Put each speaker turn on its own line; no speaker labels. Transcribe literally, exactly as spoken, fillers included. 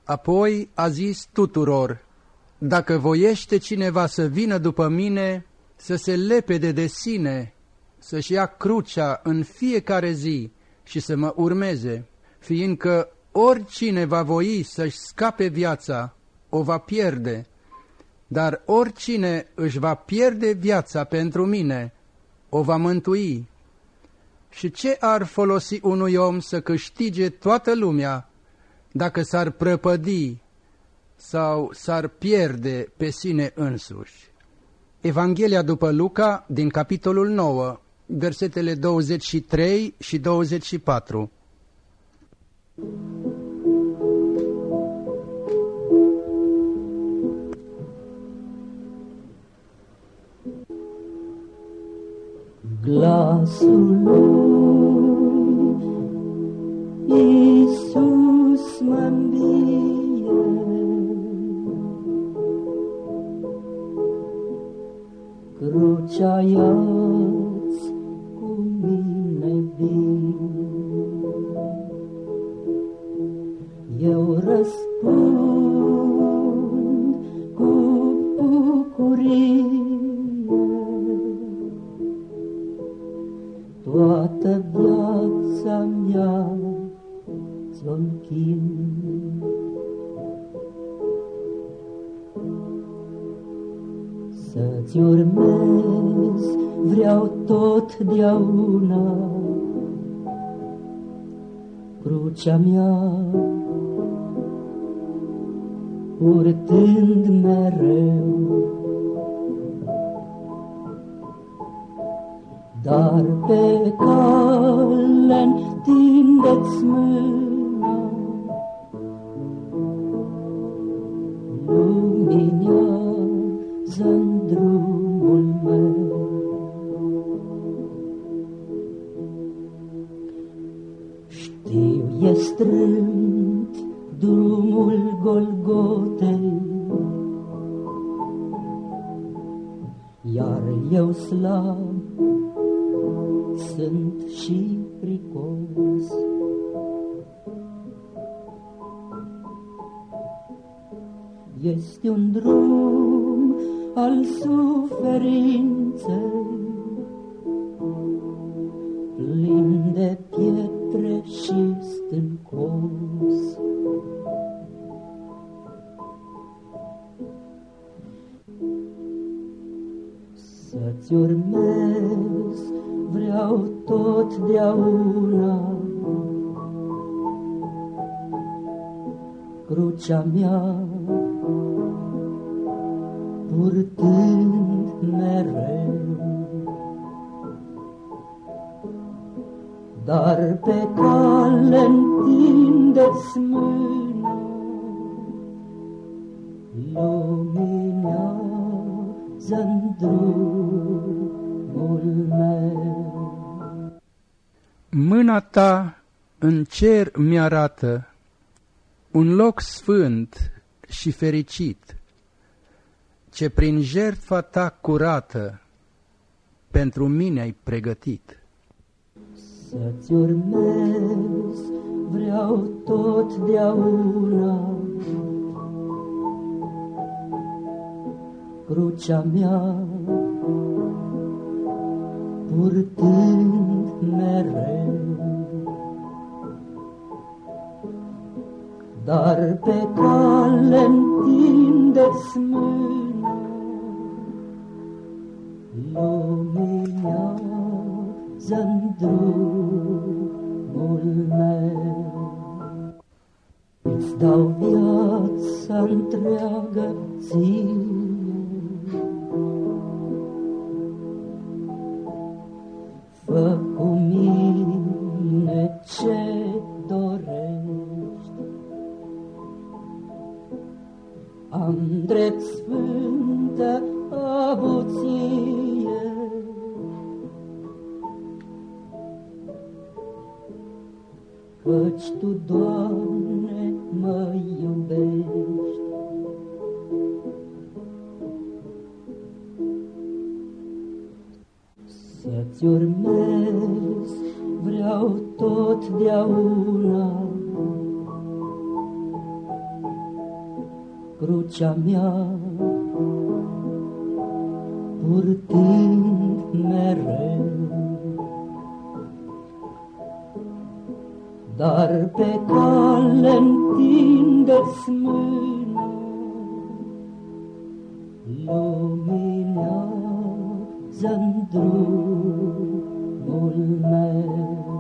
Apoi a zis tuturor: dacă voiește cineva să vină după mine, să se lepede de sine, să-și ia crucea în fiecare zi și să mă urmeze, fiindcă oricine va voi să-și scape viața, o va pierde, dar oricine își va pierde viața pentru mine, o va mântui. Și ce ar folosi unui om să câștige toată lumea dacă s-ar prăpădi sau s-ar pierde pe sine însuși? Evanghelia după Luca, din capitolul nouă, versetele douăzeci și trei și douăzeci și patru.
Glasul lui Iisus mă-nvie, crucea ia-ți cu mine vin. Eu răspund cu bucurie, toată viața mea ți-o închin. Să-ți urmez vreau totdeauna, crucea mea purtând mereu. Dar pe cale întindeți mâna, luminează-n drumul meu. Știu, e strâmt drumul Golgotei, iar eu slab sunt și fricos. Este un drum al suferinței, plin de pietre și stâncos. Să-ți urmez vreau totdeauna, crucea mea purtând mereu. Dar pe cale întindeți mâna, luminează-n drumul meu.
Mâna ta în cer mi-arată un loc sfânt și fericit, ce prin jertfa ta curată pentru mine ai pregătit.
Să-ți urmez vreau totdeauna, crucea mea purtând mereu. Dar pe cale întindeți mâna, luminează-n drumul meu. Îți dau viața întreagă ție, fă cu mine ce dorești. Am drept sfântă avuție, căci Tu, Doamne, mă iubești. Să-ți urmez vreau totdeauna, crucea mea, purtând mereu. Dar pe cale întindeți mâna, luminează-n drumul meu.